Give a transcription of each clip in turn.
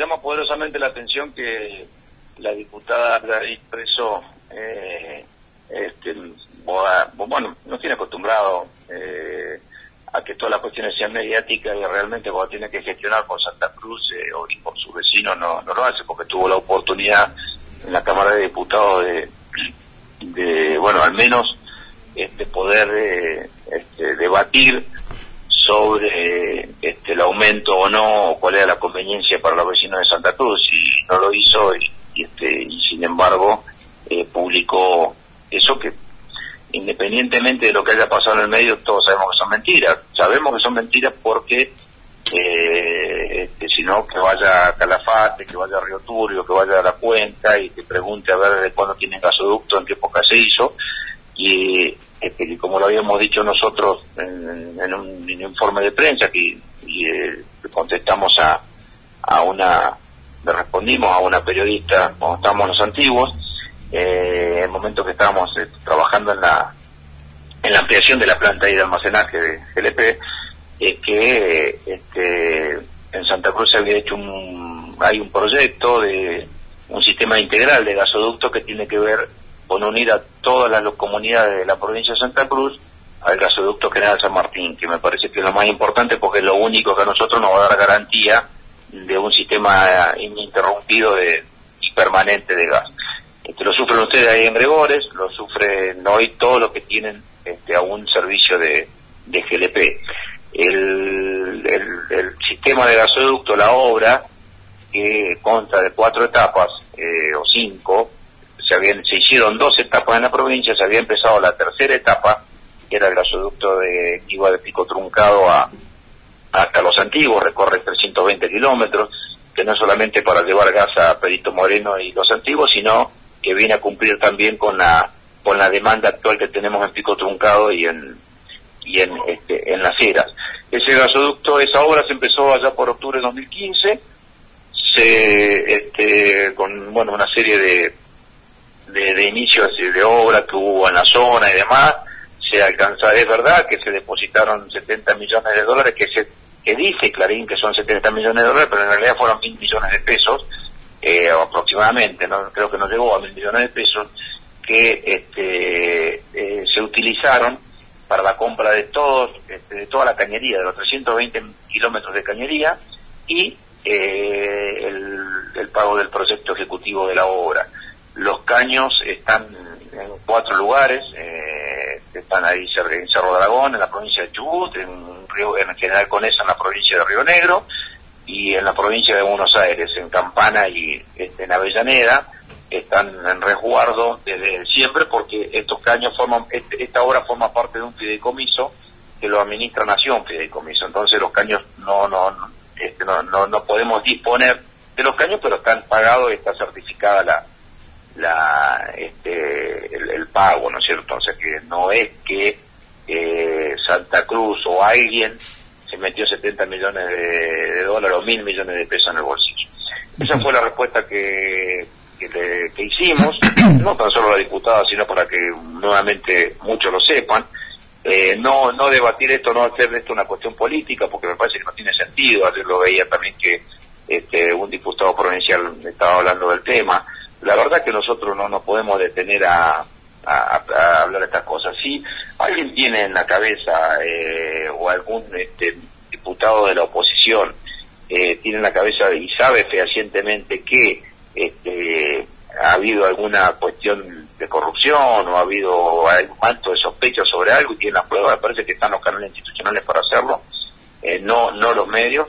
llama poderosamente la atención que la diputada haya expreso, bueno, nos tiene acostumbrado a que todas las cuestiones sean mediáticas, y realmente cuando tiene que gestionar por Santa Cruz o por su vecino no lo hace, porque tuvo la oportunidad en la Cámara de Diputados de bueno, al menos poder debatir sobre el aumento o no, o cuál era la conveniencia para los vecinos de Santa Cruz, y no lo hizo, y sin embargo publicó eso, que independientemente de lo que haya pasado en el medio, todos sabemos que son mentiras porque si no, que vaya a Calafate, que vaya a Río Turbio, que vaya a La Cuenca y que pregunte a ver de cuándo tienen gasoducto, en qué época se hizo, y como lo habíamos dicho nosotros en un informe de prensa, contestamos le respondimos a una periodista cuando estábamos los antiguos, en el momento que estábamos trabajando en la ampliación de la planta de almacenaje de GLP, que en Santa Cruz se había hecho hay un proyecto de un sistema integral de gasoducto que tiene que ver con unir a todas las comunidades de la provincia de Santa Cruz al gasoducto General San Martín, que me parece que es lo más importante, porque es lo único que a nosotros nos va a dar garantía de un sistema ininterrumpido y permanente de gas. Lo sufren ustedes ahí en Gregores, lo sufren hoy todos los que tienen aún servicio de GLP. El sistema de gasoducto, la obra, que consta de 4 etapas o 5, se hicieron 2 etapas en la provincia, se había empezado la tercera etapa, que era el gasoducto que iba de Pico Truncado hasta Los Antiguos, recorre 320 kilómetros, que no es solamente para llevar gas a Perito Moreno y Los Antiguos, sino que viene a cumplir también con la demanda actual que tenemos en Pico Truncado y en Las Heras. Ese gasoducto, esa obra se empezó allá por octubre de 2015, con una serie de inicios de obra que hubo en la zona y demás. Es verdad que se depositaron $70 millones, que dice Clarín que son $70 millones, pero en realidad fueron 1.000 millones de pesos, aproximadamente, no creo que no llegó a 1.000 millones de pesos, que se utilizaron para la compra de toda la cañería, de los 320 kilómetros de cañería, y el pago del proyecto ejecutivo de la obra. Los caños están en 4 lugares, están ahí en Cerro Dragón, en la provincia de Chubut, en General Conesa, en la provincia de Río Negro, y en la provincia de Buenos Aires, en Campana y en Avellaneda. Están en resguardo desde siempre, porque estos caños esta obra forma parte de un fideicomiso que lo administra Nación Fideicomiso. Entonces los caños no podemos disponer de los caños, pero están pagados y está certificada el pago, ¿no es cierto? Entonces, que no es que Santa Cruz o alguien se metió $70 millones de dólares o 1.000 millones de pesos en el bolsillo. Esa fue la respuesta que hicimos, no tan solo la diputada, sino para que nuevamente muchos lo sepan. No debatir esto, no hacer de esto una cuestión política, porque me parece que no tiene sentido. Ayer lo veía también que un diputado provincial estaba hablando del tema. La verdad que nosotros no nos podemos detener a hablar de estas cosas. Si alguien tiene en la cabeza, o algún diputado de la oposición tiene en la cabeza y sabe fehacientemente que ha habido alguna cuestión de corrupción o ha habido algún manto de sospecha sobre algo y tiene las pruebas, me parece que están los canales institucionales para hacerlo, no los medios,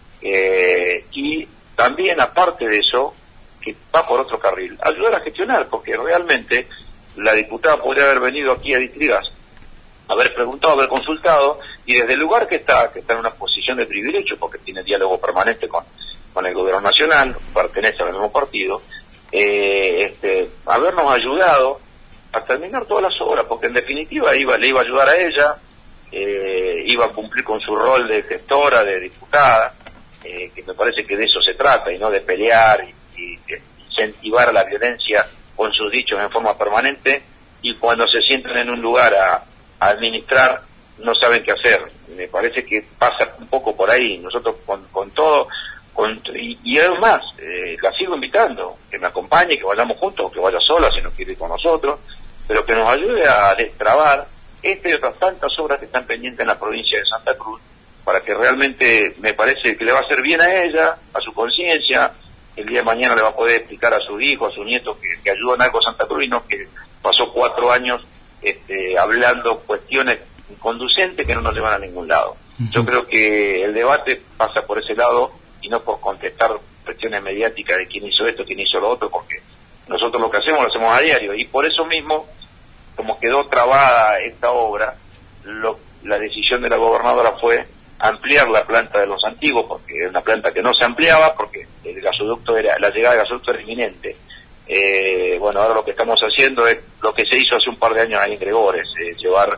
y también, aparte de eso, que va por otro carril, ayudar a gestionar, porque realmente la diputada podría haber venido aquí a Distrigas, haber preguntado, haber consultado, y desde el lugar que está en una posición de privilegio, porque tiene diálogo permanente con el gobierno nacional, pertenece al mismo partido, habernos ayudado a terminar todas las obras, porque en definitiva le iba a ayudar a ella, iba a cumplir con su rol de gestora, de diputada, que me parece que de eso se trata, y no de pelear y incentivar la violencia con sus dichos en forma permanente, y cuando se sientan en un lugar a administrar no saben qué hacer. Me parece que pasa un poco por ahí. Nosotros con todo y además, la sigo invitando, que me acompañe, que vayamos juntos, que vaya sola si no quiere ir con nosotros, pero que nos ayude a destrabar esta y otras tantas obras que están pendientes en la provincia de Santa Cruz, para que realmente me parece que le va a hacer bien a ella, a su conciencia. El día de mañana le va a poder explicar a sus hijos, a sus nietos que ayudan algo a Santa Cruz y no que pasó 4 años hablando cuestiones inconducentes que no nos llevan a ningún lado. Yo creo que el debate pasa por ese lado y no por contestar cuestiones mediáticas de quién hizo esto, quién hizo lo otro, porque nosotros lo hacemos a diario, y por eso mismo, como quedó trabada esta obra, la decisión de la gobernadora fue ampliar la planta de Los Antiguos, porque era una planta que no se ampliaba, porque la llegada del gasoducto era inminente. Bueno, ahora lo que estamos haciendo es lo que se hizo hace un par de años ahí en Gregores, llevar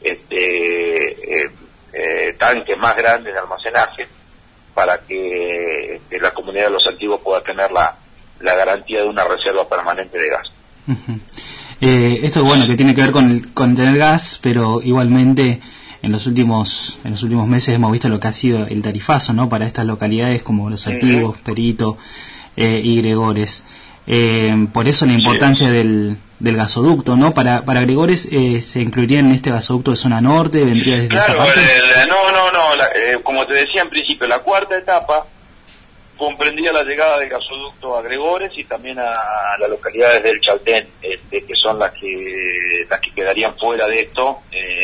tanques más grandes de almacenaje para que la comunidad de Los Antiguos pueda tener la garantía de una reserva permanente de gas. Esto, bueno, que tiene que ver con tener gas, pero igualmente en los últimos meses hemos visto lo que ha sido el tarifazo, ¿no?, para estas localidades como Los Antiguos, Perito y Gregores. Por eso la importancia del gasoducto, ¿no? Para Gregores, ¿se incluiría en este gasoducto de zona norte? ¿Vendría desde esa parte? Como te decía en principio, la cuarta etapa comprendía la llegada del gasoducto a Gregores y también a las localidades del Chaltén, que son las que quedarían fuera de esto,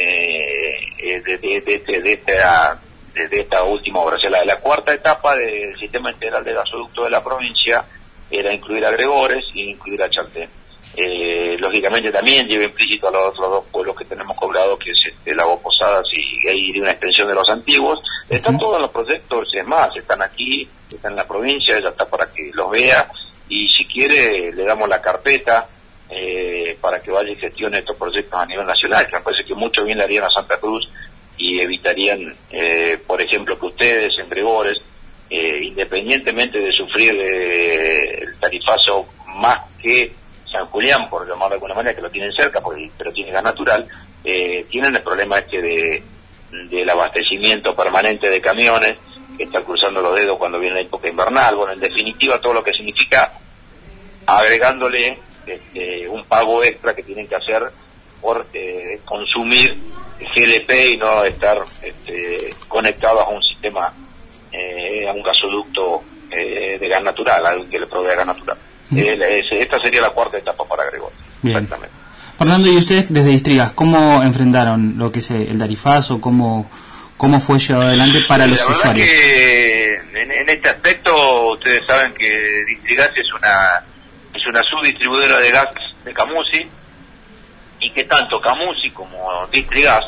de esta última obra. O sea, la cuarta etapa del sistema integral de gasoducto de la provincia era incluir a Gregores y incluir a Chaltén. Lógicamente también lleva implícito a los otros 2 pueblos que tenemos cobrado, que es Lago Posadas y una extensión de Los Antiguos. Están todos los proyectos, es más, están aquí, están en la provincia, ya está para que los vea, y si quiere le damos la carpeta para que vaya y gestione estos proyectos a nivel nacional, que me parece que mucho bien le harían a Santa Cruz y evitarían, por ejemplo, que ustedes en Gregores, independientemente de sufrir el tarifazo más que San Julián, por llamarlo de alguna manera, que lo tienen cerca, pero tiene gas natural, tienen el problema del abastecimiento permanente de camiones, que están cruzando los dedos cuando viene la época invernal. Bueno, en definitiva, todo lo que significa agregándole un pago extra que tienen que hacer por consumir GLP y no estar conectados a un sistema, a un gasoducto de gas natural, algo que le provea gas natural. Esta sería la cuarta etapa para Gregores. Exactamente. Fernando, y ustedes desde Distrigas, ¿cómo enfrentaron lo que es el tarifazo? ¿Cómo fue llevado adelante para los usuarios? Que en este aspecto ustedes saben que Distrigas es una subdistribuidora de gas de Camusi, y que tanto Camusi como Distrigas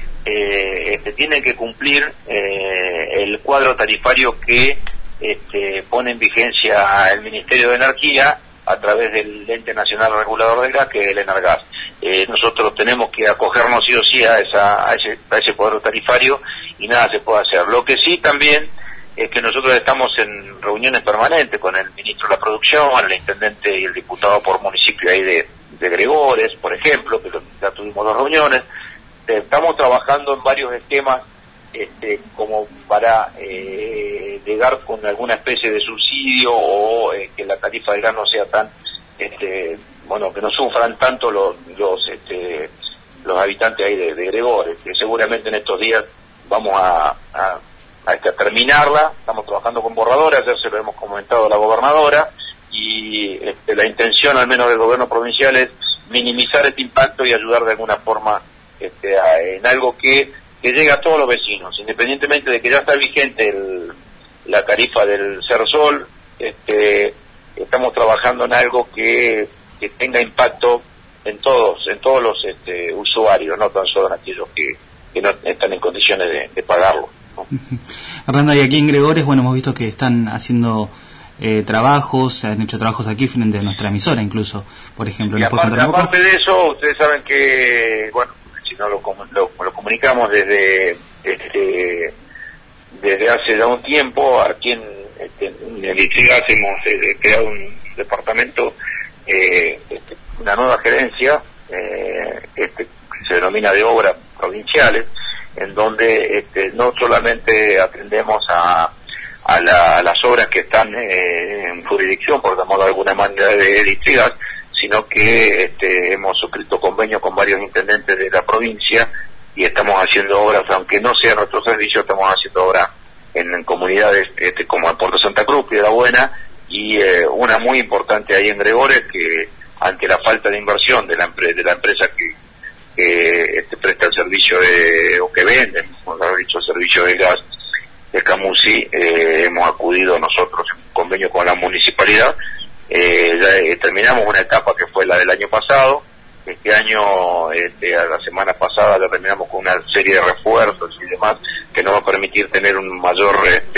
tienen que cumplir el cuadro tarifario que pone en vigencia el Ministerio de Energía a través del Ente Nacional Regulador del Gas, que es el ENARGAS. Nosotros tenemos que acogernos sí o sí a ese cuadro tarifario, y nada se puede hacer. Lo que sí también es que nosotros estamos en reuniones permanentes con el ministro de la Producción, el intendente y el diputado por municipio ahí de Gregores, por ejemplo, que ya tuvimos 2 reuniones. Estamos trabajando en varios esquemas como para llegar con alguna especie de subsidio, o que la tarifa del gas no sea tan, que no sufran tanto los habitantes ahí de Gregores, que seguramente en estos días vamos a terminarla. Estamos trabajando con borradores, ayer se lo hemos comentado a la gobernadora, y la intención, al menos del gobierno provincial, es minimizar este impacto y ayudar de alguna forma en algo que llegue a todos los vecinos, independientemente de que ya está vigente la tarifa del Cersol. Estamos trabajando en algo que tenga impacto en todos los usuarios, no tan solo en aquellos que no están en condiciones de pagarlo, ¿no? Fernando, y aquí en Gregores, bueno, hemos visto que están haciendo trabajos, han hecho trabajos aquí frente a nuestra emisora incluso, por ejemplo. Y aparte de eso, ustedes saben que, bueno, si no lo comunicamos desde hace ya un tiempo, aquí en el Distrigas hemos creado un departamento, una nueva gerencia, que se denomina de obras provinciales, en donde no solamente atendemos a a las obras que están en jurisdicción, por llamarlo de alguna manera, de Distrigas, sino que hemos suscrito convenios con varios intendentes de la provincia y estamos haciendo obras, aunque no sea nuestro servicio, estamos haciendo obras en comunidades como en Puerto Santa Cruz, Piedra Buena, y una muy importante ahí en Gregores, que ante la falta de inversión de la empresa que presta el servicio o que vende, como haber dicho, el servicio de gas de Camusi, hemos acudido nosotros en convenio con la municipalidad. Ya terminamos una etapa que fue la del año pasado. Este año, la semana pasada, la terminamos con una serie de refuerzos y demás que nos va a permitir tener un mayor,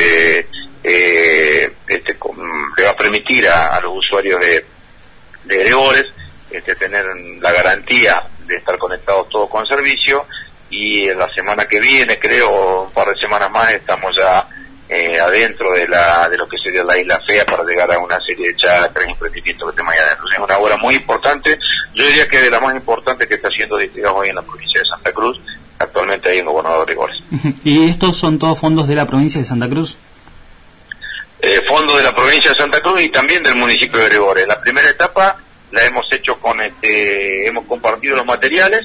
le va a permitir a los usuarios de Gregores tener la garantía de estar conectados todos con servicio, y en la semana que viene, creo, un par de semanas más, estamos ya adentro de lo que sería la Isla Fea, para llegar a una serie de chacras y emprendimientos que tenemos ahí adentro. Es una obra muy importante, yo diría que de la más importante que está haciendo Distrigas hoy en la provincia de Santa Cruz, actualmente ahí en Gobernador Gregores. ¿Y estos son todos fondos de la provincia de Santa Cruz? Fondos de la provincia de Santa Cruz y también del municipio de Gregores. La primera etapa la hemos hecho hemos compartido los materiales.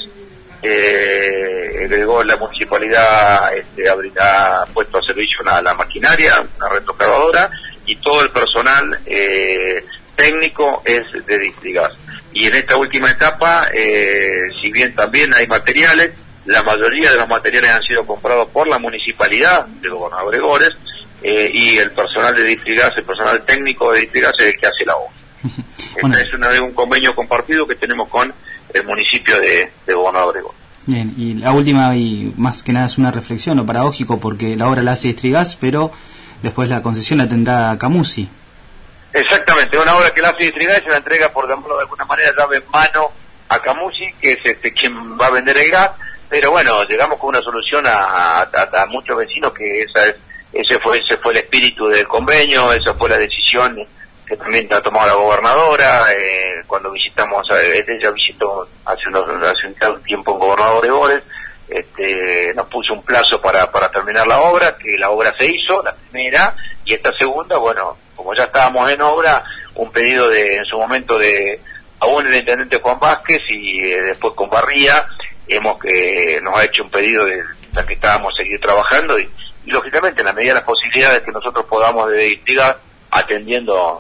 La municipalidad ha puesto a servicio la maquinaria, una retroexcavadora, y todo el personal técnico es de Distrigas. Y en esta última etapa, si bien también hay materiales, la mayoría de los materiales han sido comprados por la municipalidad de Gobernador Gregores, y el personal de Distrigas, el personal técnico de Distrigas, es el que hace la obra. Bueno. Este es un convenio compartido que tenemos con el municipio de Gobernador Gregores. Bien, y la última, y más que nada es una reflexión o paradójico, porque la obra la hace Distrigas, pero después la concesión la tendrá Camusi. Exactamente, una obra que la hace Distrigas y se la entrega, por llamarlo de alguna manera, llave en mano a Camusi, que es quien va a vender el gas. Pero bueno, llegamos con una solución a muchos vecinos, que ese fue el espíritu del convenio, esa fue la decisión que también ha tomado la gobernadora. Cuando visitamos, ella visitó hace un tiempo en Gobernador Gregores, nos puso un plazo para terminar la obra, que la obra se hizo, la primera, y esta segunda, bueno, como ya estábamos en obra, un pedido en su momento aún el intendente Juan Vázquez, y después con Barría, nos ha hecho un pedido de la que estábamos seguir trabajando, y lógicamente en la medida de las posibilidades que nosotros podamos de investigar, atendiendo,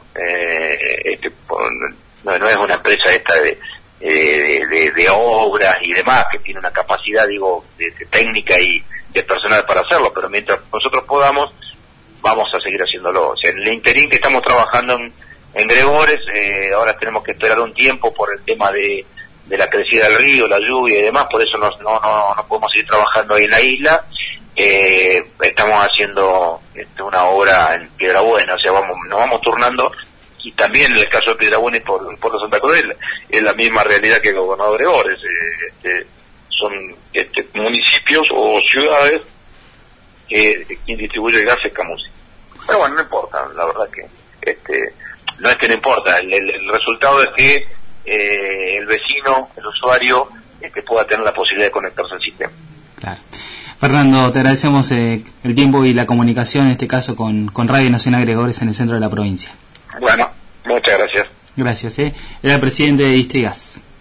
no es una empresa esta de obras y demás, que tiene una capacidad, de técnica y de personal para hacerlo, pero mientras nosotros podamos, vamos a seguir haciéndolo. O sea, en el interín que estamos trabajando en Gregores, ahora tenemos que esperar un tiempo por el tema de la crecida del río, la lluvia y demás, por eso no podemos seguir trabajando ahí en la isla. Estamos haciendo una obra en Piedra Buena, o sea, nos vamos turnando, y también en el caso de Piedra Buena y por Santa Cruz es la misma realidad que Gobernador Gregores. Son municipios o ciudades que quien distribuye el gas es Camusi. Pero bueno, no importa, la verdad que no es que no importa, el resultado es que el vecino, el usuario, pueda tener la posibilidad de conectarse al sistema. Claro. Fernando, te agradecemos el tiempo y la comunicación, en este caso con Radio Nacional Gregores en el centro de la provincia. Bueno, muchas gracias. Gracias. Era el presidente de Distrigas.